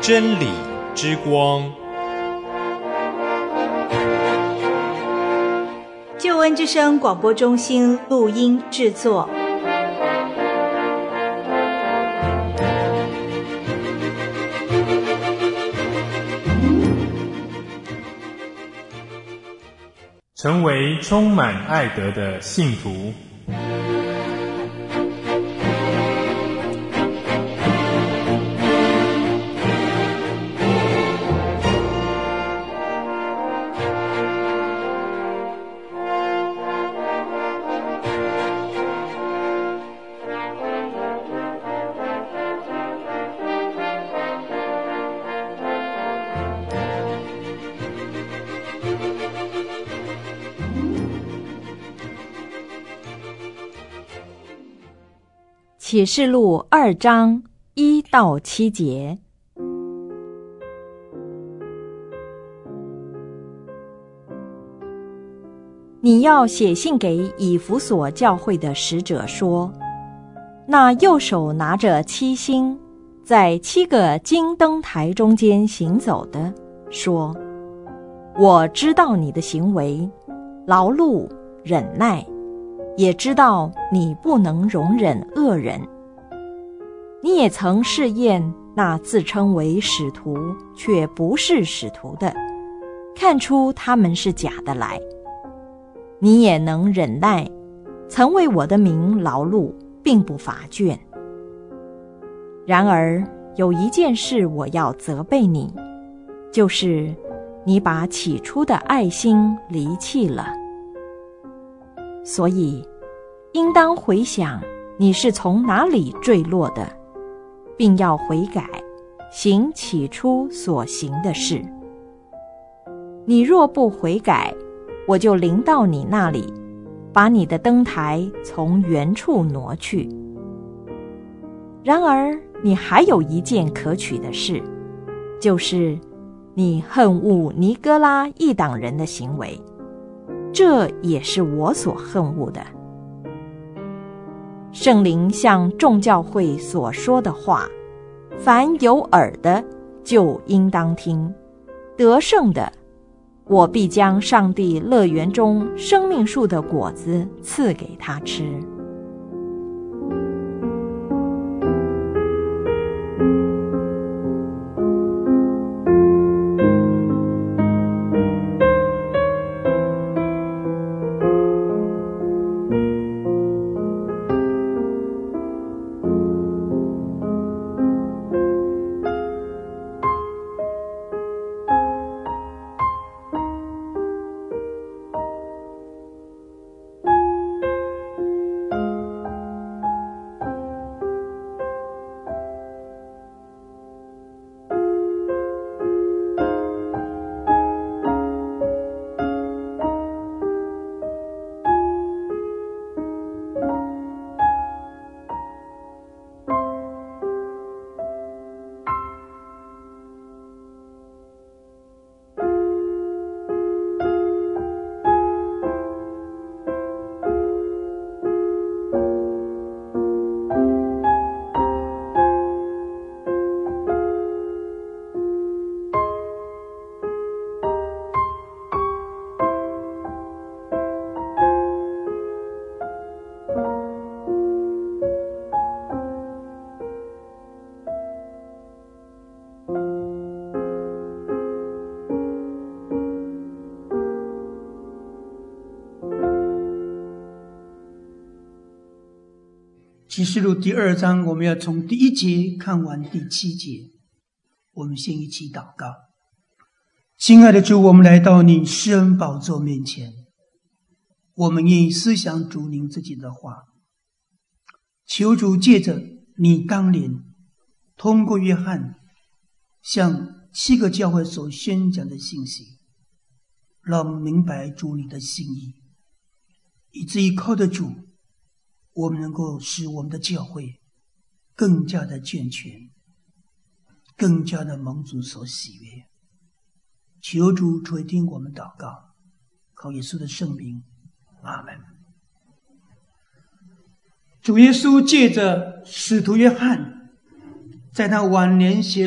真理之光。 救恩之声广播中心录音制作。 成为充满爱德的信徒。 启示录2章1到7节。你要写信给以弗所教会的使者说，那右手拿着7星，在7个金灯台中间行走的，说：我知道你的行为，劳碌忍耐，也知道你不能容忍恶人。你也曾试验那自称为使徒却不是使徒的，看出他们是假的来。你也能忍耐，曾为我的名劳碌，并不乏倦。然而有一件事我要责备你，就是你把起初的爱心离弃了。所以应当回想你是从哪里坠落的，并要悔改，行起初所行的事。你若不悔改，我就临到你那里，把你的灯台从原处挪去。然而你还有一件可取的事，就是你恨恶尼哥拉一党人的行为，这也是我所恨恶的。圣灵向众教会所说的话，凡有耳的就应当听。得胜的，我必将上帝乐园中生命树的果子赐给他吃。 启示录第2章，我们要从第1节看完第7节。我们先一起祷告。亲爱的主，我们来到你施恩宝座面前，我们愿意思想主您自己的话，求主借着你当年通过约翰向7个教会所宣讲的信息，让我们明白主你的心意，以至于靠着主，我们能够使我们的教会更加的健全，更加的蒙主所喜悦。求主垂听我们祷告，靠耶稣的圣名，阿们。主耶稣借着使徒约翰，在他晚年写了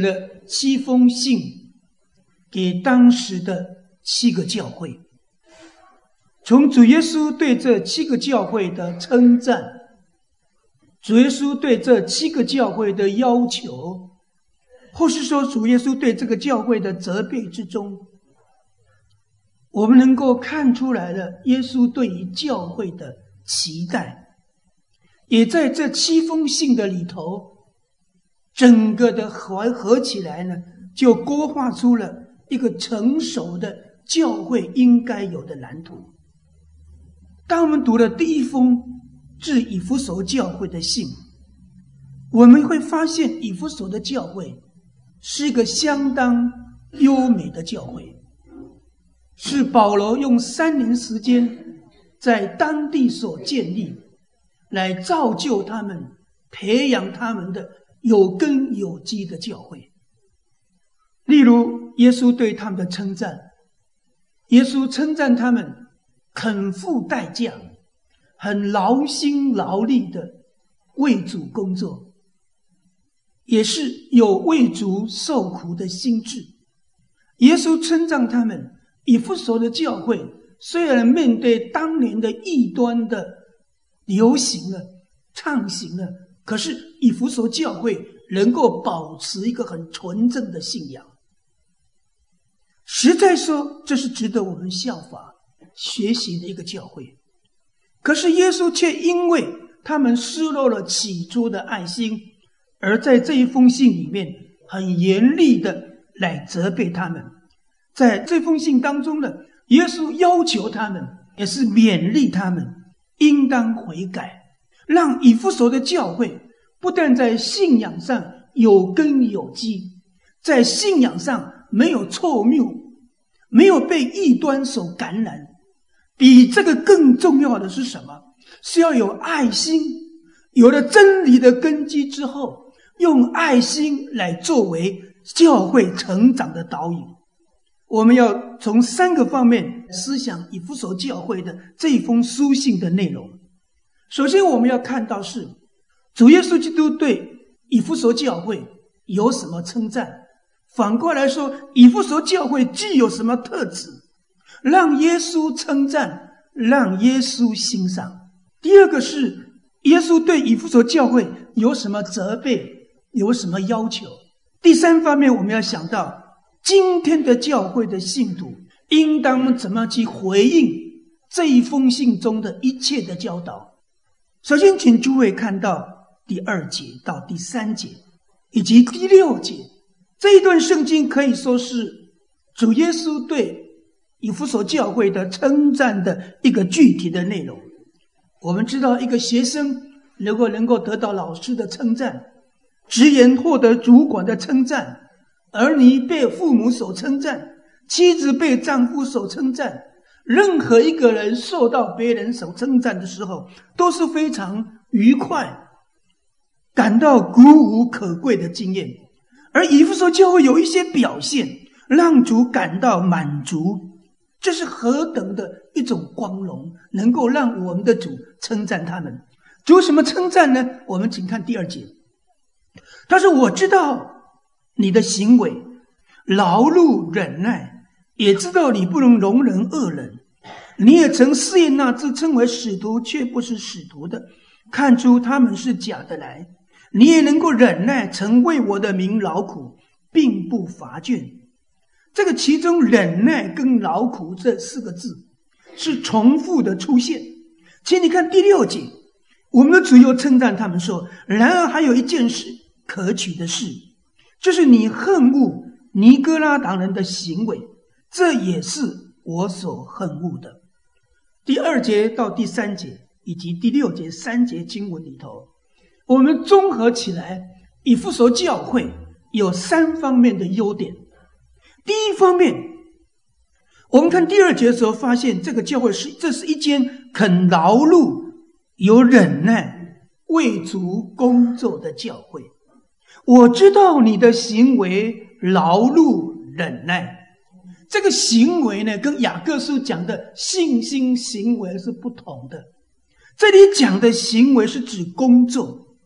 7封信给当时的7个教会，从主耶稣对这7个教会的称赞，主耶稣对这7个教会的要求，或是说主耶稣对这个教会的责备之中，我们能够看出来了耶稣对于教会的期待，也在这7封信的里头，整个的合起来呢，就勾画出了一个成熟的教会应该有的蓝图。当我们读了第1封致以弗所教会的信，我们会发现以弗所的教会是一个相当优美的教会，是保罗用3年时间在当地所建立，来造就他们，培养他们的有根有基的教会。例如耶稣对他们的称赞，耶稣称赞他们肯付代价，很劳心劳力的为主工作，也是有为主受苦的心智。耶稣称赞他们以弗所的教会，虽然面对当年的异端的流行了、畅行了，可是以弗所教会能够保持一个很纯正的信仰。实在说，这是值得我们效法学习的一个教会。可是耶稣却因为他们失落了起初的爱心，而在这一封信里面很严厉的来责备他们。在这封信当中呢，耶稣要求他们，也是勉励他们应当悔改，让以弗所的教会不但在信仰上有根有基，在信仰上没有错谬，没有被异端所感染。比这个更重要的是什么？是要有爱心，有了真理的根基之后，用爱心来作为教会成长的导引。我们要从3个方面思想以弗所教会的这一封书信的内容。首先我们要看到是主耶稣基督对以弗所教会有什么称赞，反过来说以弗所教会具有什么特质，让耶稣称赞，让耶稣欣赏。第二个是耶稣对以弗所教会有什么责备，有什么要求。第3方面我们要想到今天的教会的信徒应当怎么去回应这一封信中的一切的教导。首先请诸位看到第2节到第3节以及第6节，这一段圣经可以说是主耶稣对以弗所教会的称赞的一个具体的内容。我们知道一个学生如果能够得到老师的称赞，职员获得主管的称赞，儿女被父母所称赞，妻子被丈夫所称赞，任何一个人受到别人所称赞的时候，都是非常愉快，感到鼓舞可贵的经验。而以弗所教会有一些表现让主感到满足，这是何等的一种光荣，能够让我们的主称赞他们。主什么称赞呢？我们请看第2节，他说我知道你的行为，劳碌忍耐，也知道你不能容忍恶人，你也曾试验那自称为使徒却不是使徒的，看出他们是假的来，你也能够忍耐，曾为我的名劳苦，并不乏倦。这个其中忍耐跟劳苦这4个字是重复的出现。请你看第6节，我们的主又称赞他们说，然而还有一件事可取的事，就是你恨恶尼哥拉党人的行为，这也是我所恨恶的。第2节到第3节以及第6节3节经文里头，我们综合起来，以弗所教会有3方面的优点。第一方面，我们看第2节的时候发现这个教会这是一间肯劳碌有忍耐为主工作的教会。我知道你的行为劳碌忍耐，这个行为呢跟雅各书讲的信心行为是不同的。这里讲的行为是指工作，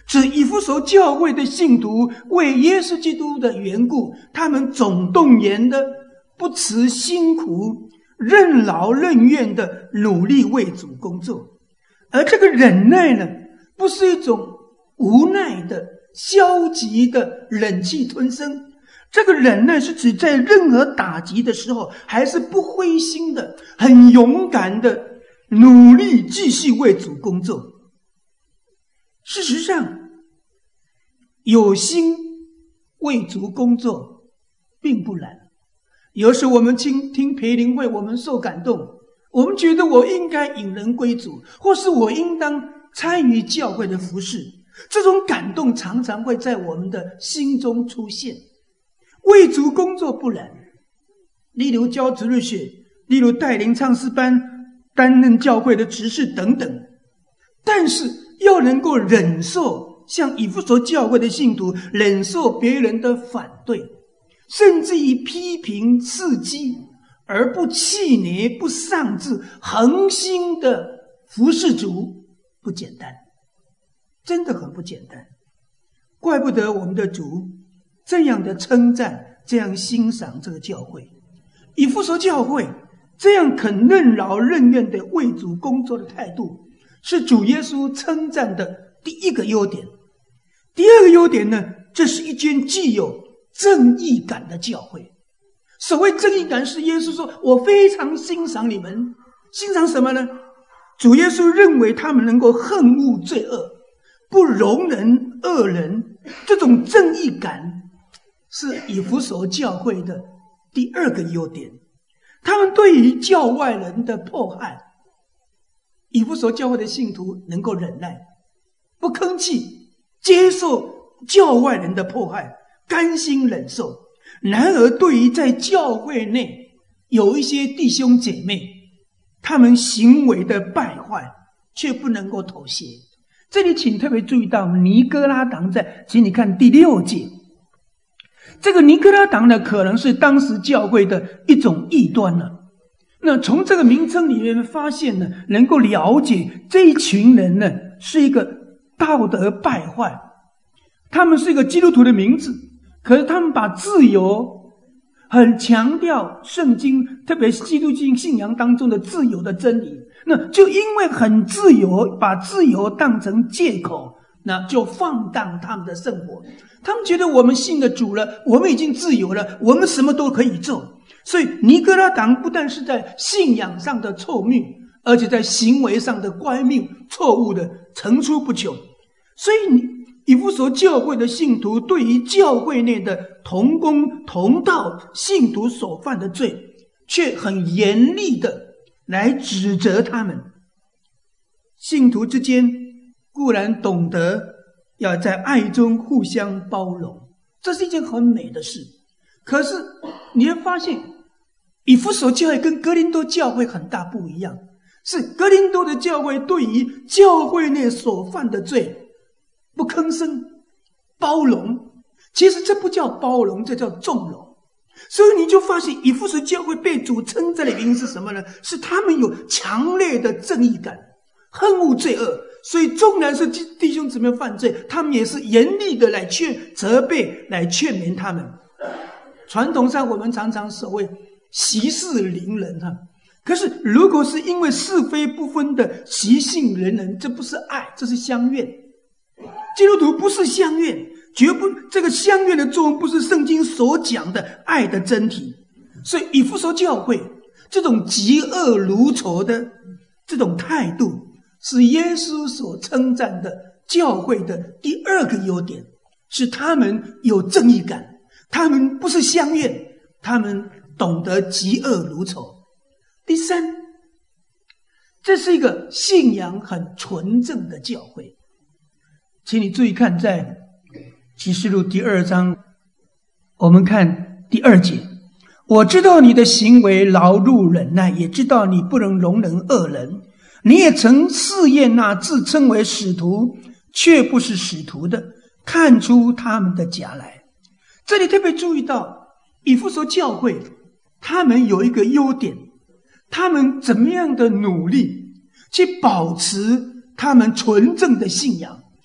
指以弗所教会的信徒为耶稣基督的缘故，他们总动员的不辞辛苦，任劳任怨的努力为主工作。而这个忍耐呢，不是一种无奈的消极的忍气吞声，这个忍耐是指在任何打击的时候还是不灰心的，很勇敢的努力继续为主工作。事实上，有心为主工作并不难。有时我们听培灵会，我们受感动，我们觉得我应该引人归主，或是我应当参与教会的服事，这种感动常常会在我们的心中出现。为主工作不难，例如教主日学，例如带领唱诗班，担任教会的执事等等。但是要能够忍受像以弗所教会的信徒忍受别人的反对，甚至于批评刺激，而不气馁不丧志，恒心的服侍主，不简单，真的很不简单。怪不得我们的主这样的称赞，这样欣赏这个教会。以弗所教会这样肯任劳任怨的为主工作的态度，是主耶稣称赞的第一个优点。第二个优点呢，这是一间具有正义感的教会。所谓正义感，是耶稣说我非常欣赏你们。欣赏什么呢？主耶稣认为他们能够恨恶罪恶，不容忍恶人。这种正义感是以弗所教会的第二个优点。他们对于教外人的迫害，以弗所教会的信徒能够忍耐，不吭气，接受教外人的迫害，甘心忍受。然而对于在教会内有一些弟兄姐妹，他们行为的败坏，却不能够妥协。这里请特别注意到尼哥拉党在，请你看第6节。这个尼哥拉党呢，可能是当时教会的一种异端了。那从这个名称里面发现呢，能够了解这一群人呢，是一个道德败坏。他们是一个基督徒的名字，可是他们把自由很强调圣经，特别是基督教信仰当中的自由的真理。那就因为很自由，把自由当成借口，那就放荡他们的生活。他们觉得我们信了主了，我们已经自由了，我们什么都可以做。所以尼哥拉党不但是在信仰上的错谬，而且在行为上的乖谬错误的层出不穷。所以以弗所教会的信徒对于教会内的同工同道信徒所犯的罪，却很严厉的来指责他们。信徒之间固然懂得要在爱中互相包容，这是一件很美的事。可是你会发现，以弗所教会跟哥林多教会很大不一样，是哥林多的教会对于教会内所犯的罪不吭声，包容。其实这不叫包容，这叫纵容。所以你就发现以弗所教会被主称赞的原因是什么呢？是他们有强烈的正义感，恨恶罪恶。所以纵然是弟兄姊妹犯罪，他们也是严厉的来责备，来劝勉他们。传统上我们常常所谓息事宁人可是如果是因为是非不分的息性凌人，这不是爱，这是相怨。基督徒不是相怨，绝不，这个相怨的作用不是圣经所讲的爱的真谛。所以以弗所教会这种嫉恶如仇的这种态度，是耶稣所称赞的教会的第二个优点，是他们有正义感，他们不是相怨，他们懂得嫉恶如仇。第三，这是一个信仰很纯正的教会。请你注意看，在启示录第2章，我们看第2节，我知道你的行为劳碌忍耐，也知道你不能容忍恶人，你也曾试验那自称为使徒却不是使徒的，看出他们的假来。这里特别注意到以弗所教会他们有一个优点，他们怎么样的努力去保持他们纯正的信仰，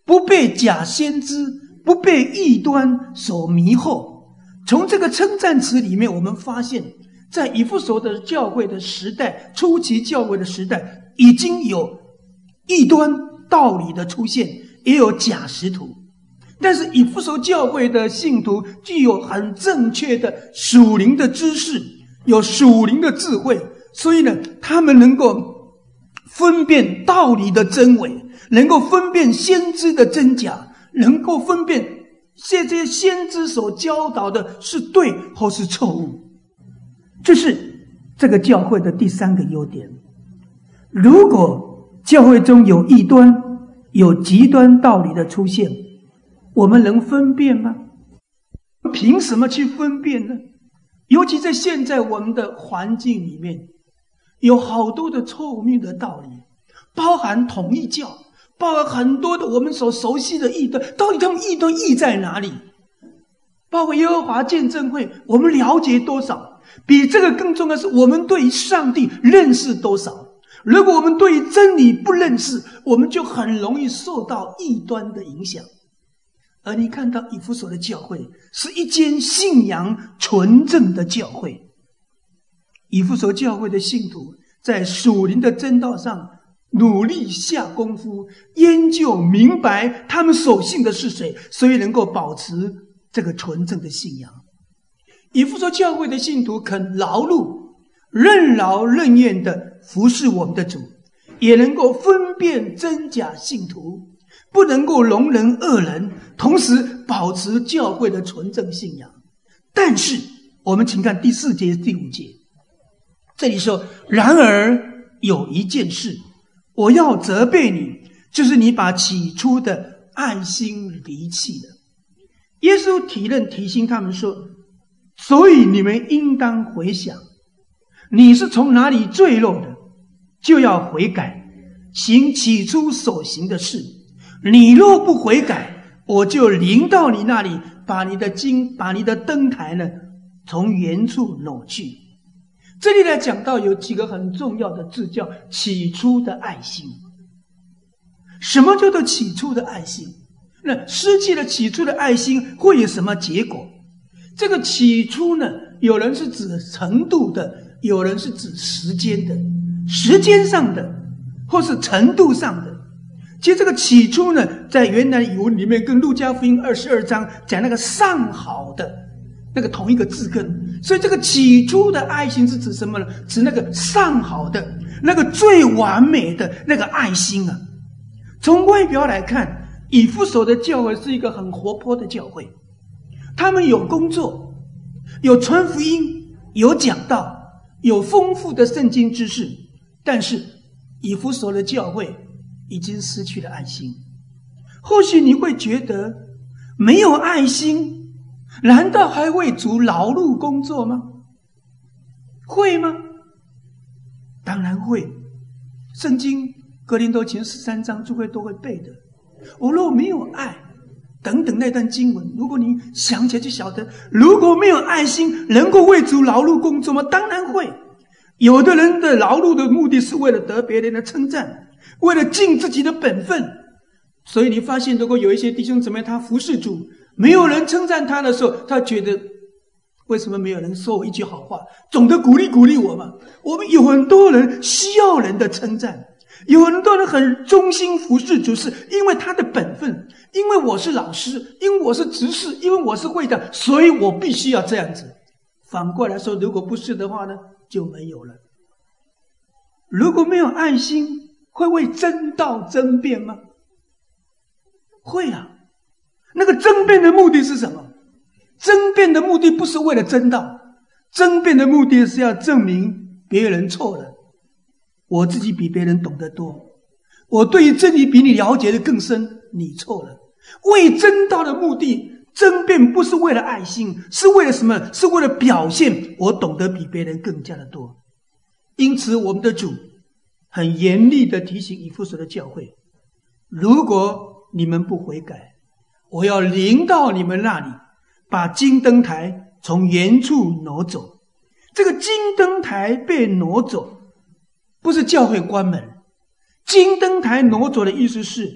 不被假先知、不被异端所迷惑。从这个称赞词里面，我们发现在以弗所的教会的时代，初期教会的时代，已经有异端道理的出现，也有假使徒。但是以弗所教会的信徒具有很正确的属灵的知识，有属灵的智慧，所以呢，他们能够分辨道理的真伪，能够分辨先知的真假，能够分辨这些先知所教导的是对或是错误。这是这个教会的第三个优点。如果教会中有异端、有极端道理的出现，我们能分辨吗？凭什么去分辨呢？尤其在现在我们的环境里面，有好多的错误的道理，包含统一教，包含很多的我们所熟悉的异端，到底他们异端异在哪里？包括耶和华见证会，我们了解多少？比这个更重要的是，我们对于上帝认识多少？如果我们对于真理不认识，我们就很容易受到异端的影响。而你看到以弗所的教会是一间信仰纯正的教会，以弗所教会的信徒在属灵的真道上努力下功夫，研究明白他们所信的是谁，所以能够保持这个纯正的信仰。以弗所教会的信徒肯劳碌、任劳任怨的服侍我们的主，也能够分辨真假信徒，不能够容忍恶人，同时保持教会的纯正信仰。但是我们请看第4节、第5节，这里说，然而有一件事我要责备你，就是你把起初的爱心离弃了。耶稣提醒他们说，所以你们应当回想，你是从哪里坠落的，就要悔改，行起初所行的事。你若不悔改，我就临到你那里，把你的灯台呢从原处挪去。这里来讲到有几个很重要的字，叫起初的爱心。什么叫做起初的爱心？那失去了起初的爱心会有什么结果？这个起初呢，有人是指程度的，有人是指时间的，时间上的或是程度上的。其实这个起初呢，在原来语文里面跟路加福音22章讲那个上好的那个同一个字根，所以这个起初的爱心是指什么呢？指那个上好的，那个最完美的那个爱心啊。从外表来看，以弗所的教会是一个很活泼的教会，他们有工作，有传福音，有讲道，有丰富的圣经知识，但是以弗所的教会已经失去了爱心。或许你会觉得，没有爱心，难道还为主劳碌工作吗？会吗？当然会。圣经哥林多前13章诸位都会背的。我若没有爱，等等那段经文，如果你想起来就晓得，如果没有爱心，能够为主劳碌工作吗？当然会。有的人的劳碌的目的是为了得别人的称赞，为了尽自己的本分。所以你发现，如果有一些弟兄姊妹他服侍主，没有人称赞他的时候，他觉得为什么没有人说我一句好话，总得鼓励我嘛。我们有很多人需要人的称赞，有很多人很忠心服侍主，是因为他的本分，因为我是老师，因为我是执事，因为我是会长，所以我必须要这样子。反过来说，如果不是的话呢，就没有了。如果没有爱心，会为真道争辩吗？会啊。那个争辩的目的是什么？争辩的目的不是为了真道，争辩的目的是要证明别人错了，我自己比别人懂得多，我对于真理比你了解的更深，你错了。为真道的目的争辩不是为了爱心，是为了什么？是为了表现我懂得比别人更加的多。因此我们的主很严厉的提醒以弗所的教会，如果你们不悔改，我要临到你们那里，把金灯台从原处挪走。这个金灯台被挪走，不是教会关门，金灯台挪走的意思是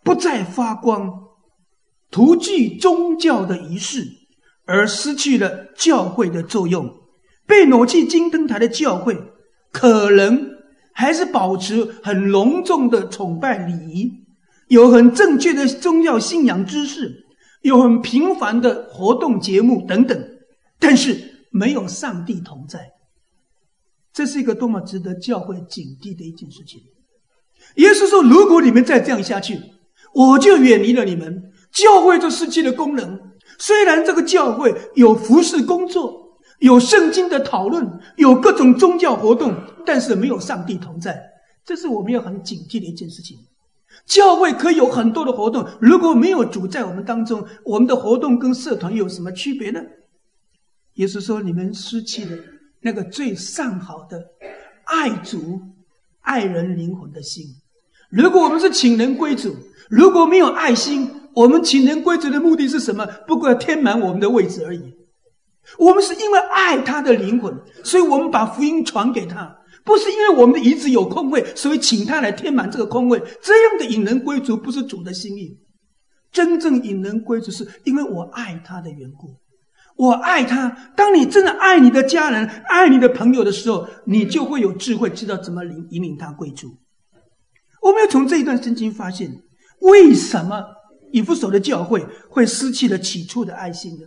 不再发光，徒具宗教的仪式，而失去了教会的作用。被挪去金灯台的教会，可能还是保持很隆重的崇拜礼仪，有很正确的宗教信仰知识，有很频繁的活动节目等等，但是没有上帝同在。这是一个多么值得教会警惕的一件事情。耶稣说，如果你们再这样下去，我就远离了你们，教会就失去了功能。虽然这个教会有服事工作，有圣经的讨论，有各种宗教活动，但是没有上帝同在。这是我们要很警惕的一件事情。教会可以有很多的活动，如果没有主在我们当中，我们的活动跟社团有什么区别呢？耶稣说，你们失去了那个最上好的爱主爱人灵魂的心。如果我们是请人归主，如果没有爱心，我们请人归主的目的是什么？不过要填满我们的位置而已。我们是因为爱他的灵魂，所以我们把福音传给他，不是因为我们的椅子有空位，所以请他来填满这个空位。这样的引人归主不是主的心意。真正引人归主是因为我爱他的缘故。我爱他。当你真的爱你的家人，爱你的朋友的时候，你就会有智慧，知道怎么引领他归主。我们要从这一段圣经发现，为什么以弗所的教会会失去了起初的爱心呢？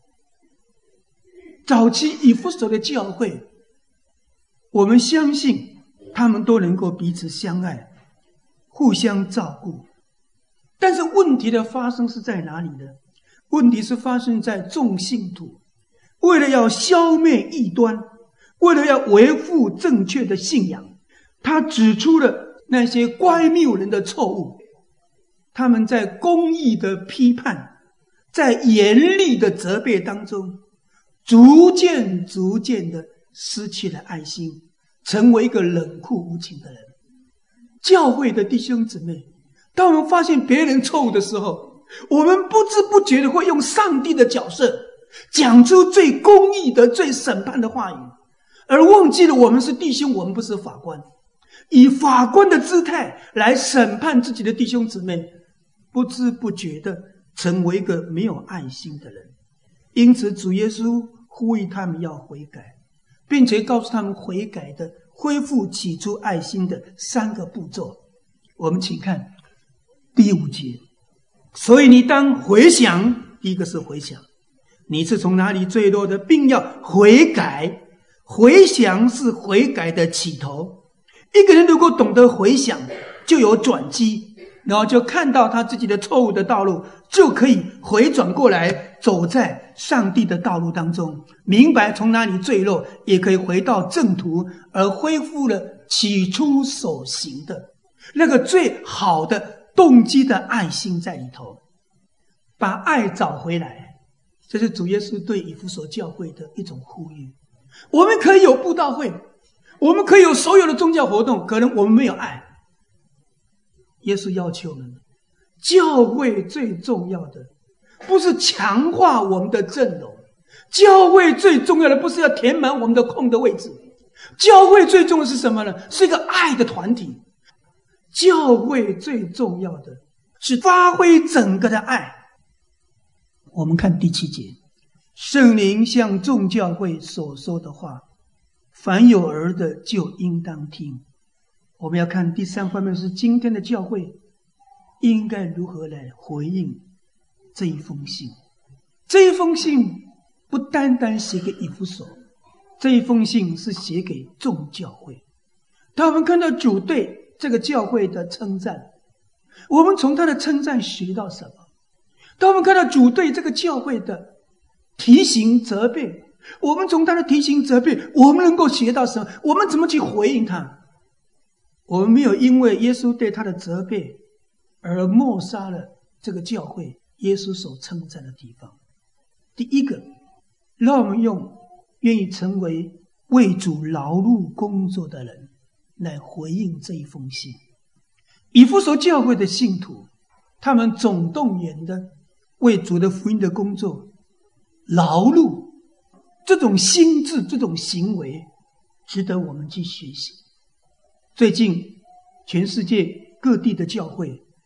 早期以弗所的教会，我们相信他们都能够彼此相爱，互相照顾。但是问题的发生是在哪里呢？问题是发生在众信徒为了要消灭异端，为了要维护正确的信仰，他指出了那些乖谬人的错误。他们在公义的批判，在严厉的责备当中，逐渐的失去了爱心，成为一个冷酷无情的人。教会的弟兄姊妹，当我们发现别人错误的时候，我们不知不觉的会用上帝的角色讲出最公义的、最审判的话语，而忘记了我们是弟兄，我们不是法官，以法官的姿态来审判自己的弟兄姊妹，不知不觉的成为一个没有爱心的人。因此主耶稣呼吁他们要悔改，并且告诉他们悔改的恢复起初爱心的3个步骤。我们请看第5节，所以你当回想。第一个是回想，你是从哪里坠落的，并要悔改。回想是悔改的起头。一个人如果懂得回想，就有转机，然后就看到他自己的错误的道路，就可以回转过来，走在上帝的道路当中，明白从哪里坠落，也可以回到正途，而恢复了起初所行的那个最好的动机的爱心在里头，把爱找回来。这是主耶稣对以弗所教会的一种呼吁。我们可以有布道会，我们可以有所有的宗教活动，可能我们没有爱。耶稣要求我们，教会最重要的不是强化我们的阵容，教会最重要的不是要填满我们的空的位置，教会最重要的是什么呢？是一个爱的团体。教会最重要的是发挥整个的爱。我们看第7节，圣灵向众教会所说的话，凡有耳的就应当听。我们要看第3方面，是今天的教会应该如何来回应这一封信。这一封信不单单写给以弗所，这一封信是写给众教会。当我们看到主对这个教会的称赞，我们从他的称赞学到什么？当我们看到主对这个教会的提醒责备，我们从他的提醒责备，我们能够学到什么？我们怎么去回应他？我们没有因为耶稣对他的责备而抹杀了这个教会耶稣所称赞的地方。第一个，让我们用愿意成为为主劳碌工作的人来回应这一封信。以弗所教会的信徒，他们总动员的为主的福音的工作劳碌，这种心智，这种行为值得我们去学习。最近全世界各地的教会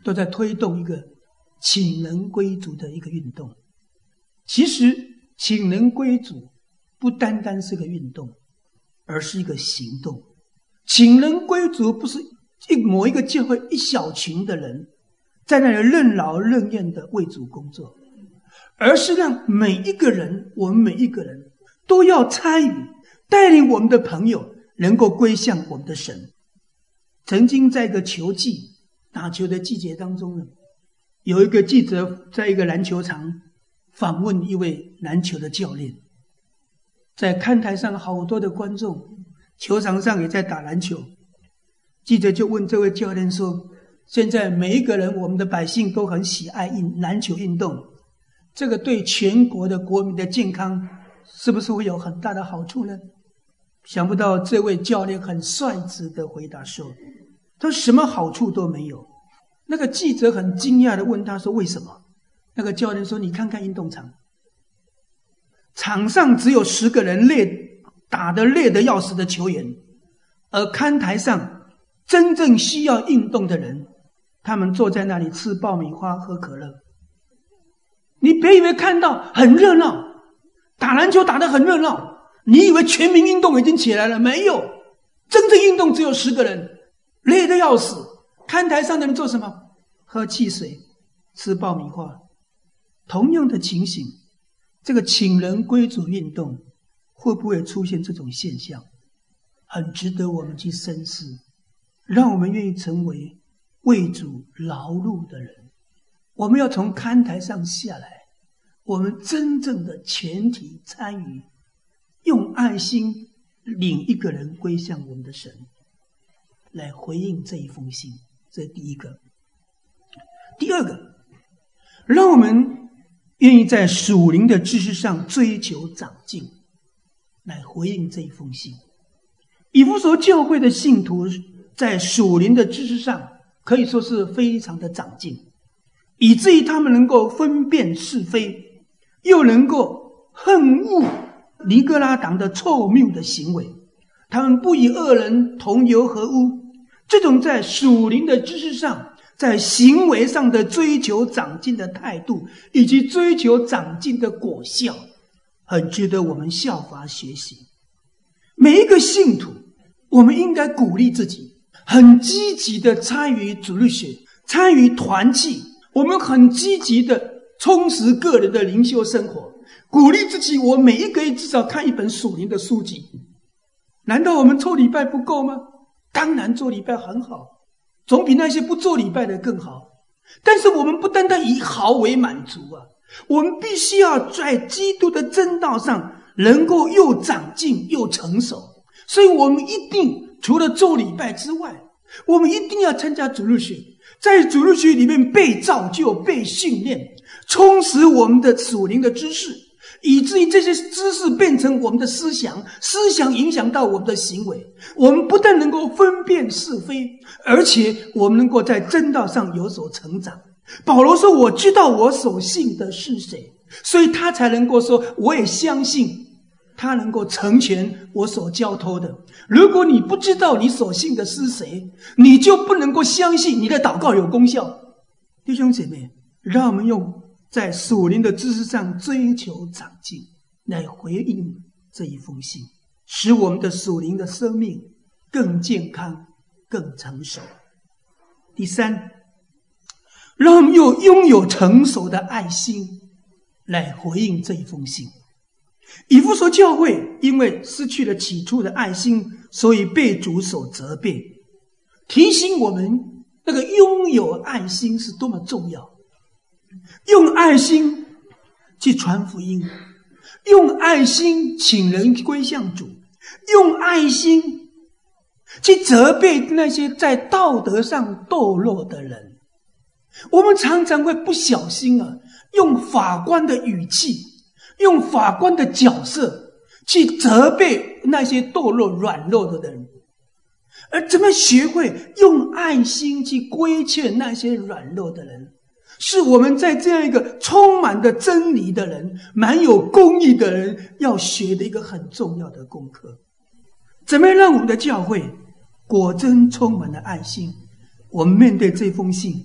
都在推动一个请人归主的一个运动。其实请人归主不单单是个运动，而是一个行动。请人归主不是某一个教会一小群的人在那里任劳任怨的为主工作，而是让每一个人，我们每一个人都要参与，带领我们的朋友能够归向我们的神。曾经在一个球季打球的季节当中呢，有一个记者在一个篮球场访问一位篮球的教练，在看台上好多的观众，球场上也在打篮球。记者就问这位教练说，现在每一个人，我们的百姓都很喜爱篮球运动，这个对全国的国民的健康是不是会有很大的好处呢？想不到这位教练很率直的回答说，他说什么好处都没有。那个记者很惊讶的问他说，为什么？那个教练说，你看看运动场，场上只有10个人打得累得要死的球员，而看台上真正需要运动的人，他们坐在那里吃爆米花喝可乐。你别以为看到很热闹，打篮球打得很热闹，你以为全民运动已经起来了，没有，真正运动只有10个人，累得要死，看台上的人做什么？喝汽水吃爆米花。同样的情形，这个请人归主运动会不会出现这种现象，很值得我们去深思。让我们愿意成为为主劳碌的人。我们要从看台上下来，我们真正的全体参与，用爱心领一个人归向我们的神，来回应这一封信。这是第一个。第二个，让我们愿意在属灵的知识上追求长进，来回应这一封信。以弗所教会的信徒在属灵的知识上可以说是非常的长进，以至于他们能够分辨是非，又能够恨恶尼哥拉党的错谬的行为。他们不与恶人同流合污。这种在属灵的知识上，在行为上的追求长进的态度，以及追求长进的果效，很值得我们效法学习。每一个信徒，我们应该鼓励自己，很积极的参与主日学，参与团契，我们很积极的充实个人的灵修生活，鼓励自己，我每一个月至少看一本属灵的书籍。难道我们做礼拜不够吗？当然做礼拜很好，总比那些不做礼拜的更好。但是我们不单单以好为满足啊，我们必须要在基督的真道上能够又长进又成熟。所以我们一定除了做礼拜之外，我们一定要参加主日学，在主日学里面被造就、被训练，充实我们的属灵的知识，以至于这些知识变成我们的思想，思想影响到我们的行为。我们不但能够分辨是非，而且我们能够在真道上有所成长。保罗说，我知道我所信的是谁，所以他才能够说，我也相信他能够成全我所交托的。如果你不知道你所信的是谁，你就不能够相信你的祷告有功效。弟兄姐妹，让我们用在属灵的知识上追求长进，来回应这一封信，使我们的属灵的生命更健康、更成熟。第三，让我们拥有成熟的爱心，来回应这一封信。以弗所教会因为失去了起初的爱心，所以被主所责备，提醒我们那个拥有爱心是多么重要。用爱心去传福音，用爱心请人归向主，用爱心去责备那些在道德上堕落的人。我们常常会不小心用法官的语气，用法官的角色去责备那些堕落软弱的人，而怎么学会用爱心去规劝那些软弱的人，是我们在这样一个充满的真理的人，蛮有公义的人要学的一个很重要的功课。怎么样让我们的教会果真充满了爱心？我们面对这封信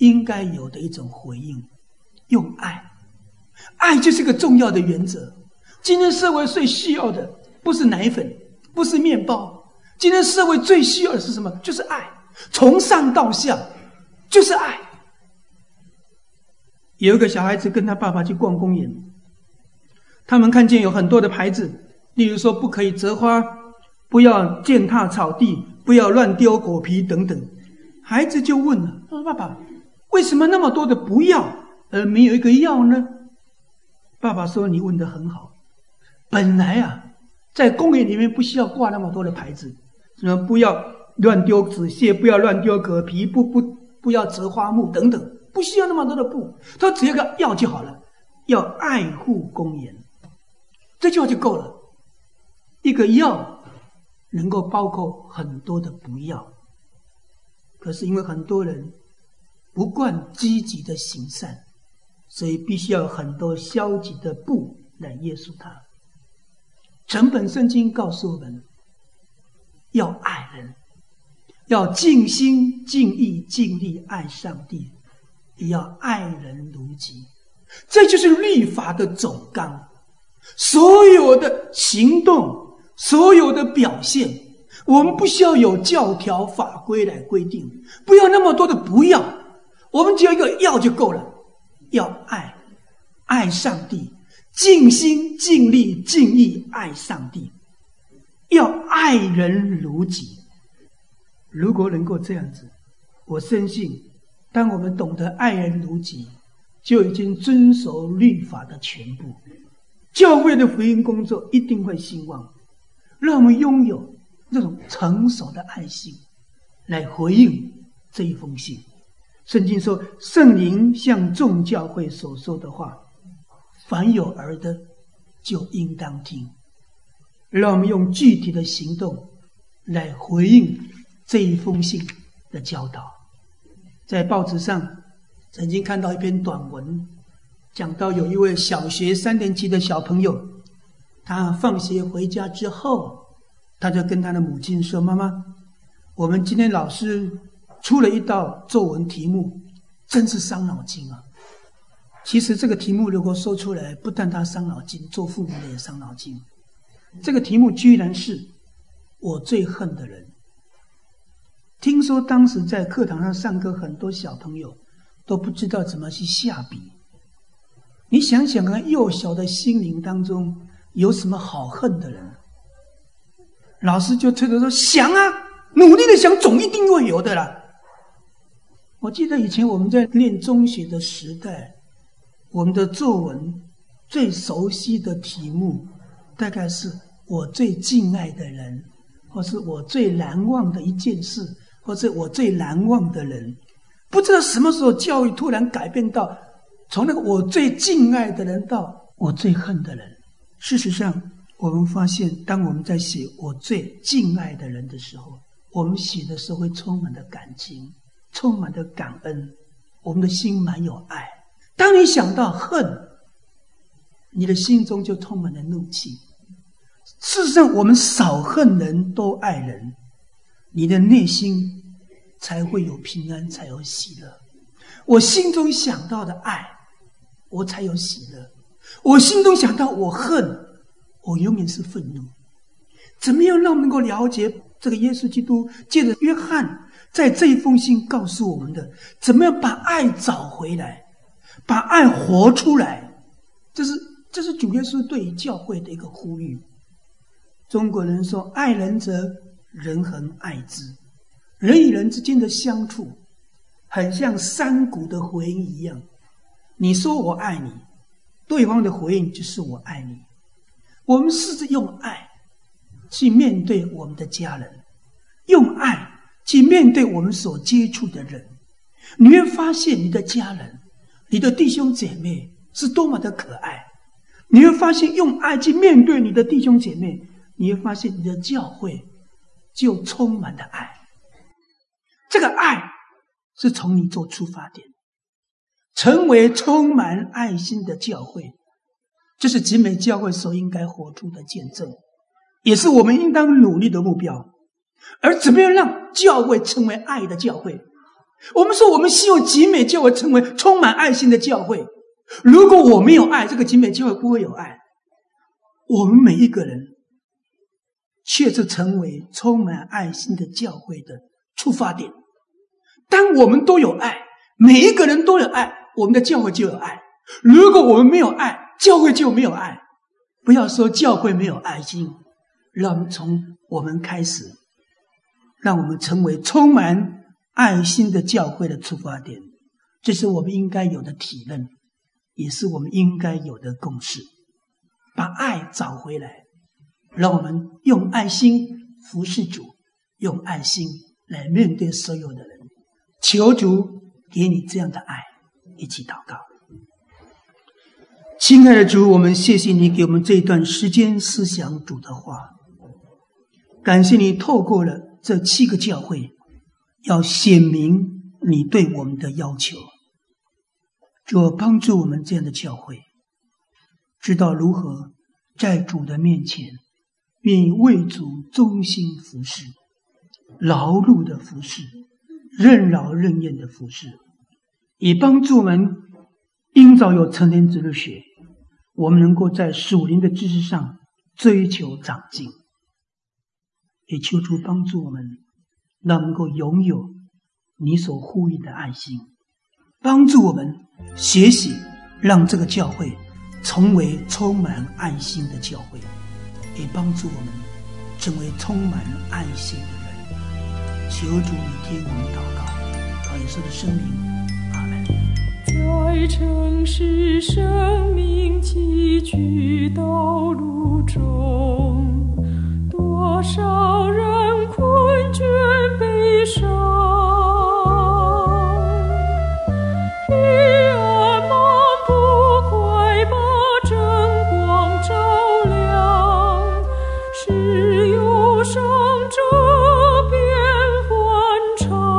应该有的一种回应，用爱。爱就是个重要的原则。今天社会最需要的不是奶粉，不是面包，今天社会最需要的是什么？就是爱，从上到下就是爱。有一个小孩子跟他爸爸去逛公园，他们看见有很多的牌子，例如说不可以折花，不要践踏草地，不要乱丢果皮等等。孩子就问了，他说：“爸爸，为什么那么多的不要，而没有一个要呢？”爸爸说：“你问得很好。本来啊，在公园里面不需要挂那么多的牌子，什么不要乱丢纸屑，不要乱丢果皮，不要折花木等等，不需要那么多的布。他只要个要就好了，要爱护公园，这句话就够了。一个要能够包括很多的不要。可是因为很多人不惯积极的行善，所以必须要有很多消极的不来约束他。整本圣经告诉我们，要爱人，要尽心尽意尽力爱上帝，也要爱人如己。这就是律法的总纲。所有的行动，所有的表现，我们不需要有教条法规来规定，不要那么多的不要，我们只要一个要就够了。要爱上帝，尽心尽力尽意爱上帝，要爱人如己。如果能够这样子，我深信当我们懂得爱人如己，就已经遵守律法的全部，教会的福音工作一定会兴旺，让我们拥有这种成熟的爱心来回应这一封信。圣经说，圣灵向众教会所说的话，凡有耳的就应当听。让我们用具体的行动来回应这一封信的教导。在报纸上曾经看到一篇短文，讲到有一位小学3年级的小朋友，他放学回家之后，他就跟他的母亲说：“妈妈，我们今天老师出了一道作文题目，真是伤脑筋啊。”其实这个题目如果说出来，不但他伤脑筋，做父母的也伤脑筋。这个题目居然是我最恨的人。听说当时在课堂上上课，很多小朋友都不知道怎么去下笔。你想想看，幼小的心灵当中有什么好恨的人？老师就推着说：“想啊，努力的想，总一定会有的啦。”我记得以前我们在念中学的时代，我们的作文最熟悉的题目大概是我最敬爱的人，或是我最难忘的一件事，或是我最难忘的人。不知道什么时候教育突然改变到从那个我最敬爱的人到我最恨的人。事实上我们发现，当我们在写我最敬爱的人的时候，我们写的时候会充满了感情，充满了感恩，我们的心满有爱。当你想到恨，你的心中就充满了怒气。事实上我们少恨人多爱人，你的内心才会有平安，才有喜乐。我心中想到的爱，我才有喜乐。我心中想到我恨，我永远是愤怒。怎么样让我们能够了解这个耶稣基督借着约翰在这一封信告诉我们的，怎么样把爱找回来，把爱活出来？这是主耶稣对于教会的一个呼吁。中国人说，爱人者，人恒爱之。人与人之间的相处很像山谷的回应一样，你说我爱你，对方的回应就是我爱你。我们试着用爱去面对我们的家人，用爱去面对我们所接触的人，你会发现你的家人，你的弟兄姐妹是多么的可爱。你会发现用爱去面对你的弟兄姐妹，你会发现你的教会就充满了爱。这个爱是从你做出发点，成为充满爱心的教会，这是集美教会所应该活出的见证，也是我们应当努力的目标。而怎么样让教会成为爱的教会， 我们说我们希望集美教会成为充满爱心的教会。如果我没有爱，这个集美教会不会有爱。我们每一个人却是成为充满爱心的教会的出发点。当我们都有爱，每一个人都有爱，我们的教会就有爱。如果我们没有爱，教会就没有爱。不要说教会没有爱心，让我们从我们开始，让我们成为充满爱心的教会的出发点。这是我们应该有的体认，也是我们应该有的共识。把爱找回来，让我们用爱心服侍主，用爱心来面对所有的人。求主给你这样的爱，一起祷告。亲爱的主，我们谢谢你给我们这一段时间思想主的话，感谢你透过了这7个教会，要显明你对我们的要求。主帮助我们这样的教会，知道如何在主的面前愿意为主忠心服侍，劳碌的服侍，任劳任怨的服侍，也帮助我们因早有成天之日学，我们能够在属灵的知识上追求长进。也求主帮助我们，让我们能够拥有你所呼吁的爱心，帮助我们学习，让这个教会成为充满爱心的教会，也帮助我们成为充满爱心的人。求主你听我们祷告，靠耶稣的圣名，阿们。 在城市生命崎岖道路中，多少人困倦悲伤，黑暗漫不快把真光照亮，使忧伤这边欢唱。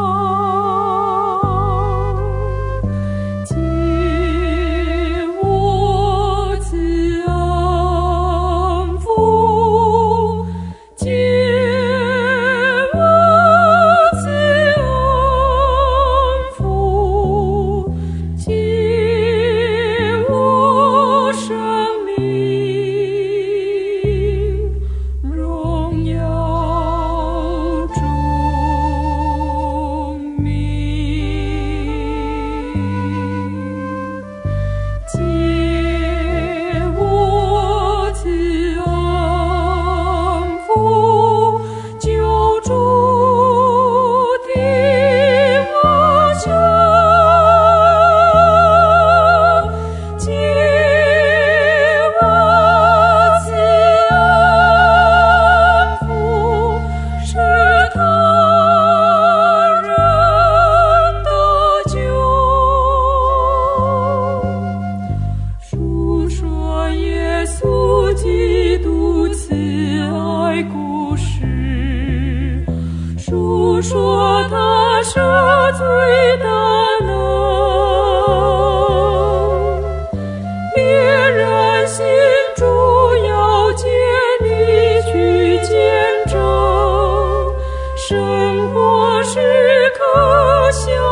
说他赦罪的能，别人心中要见你去见证，生活是可笑。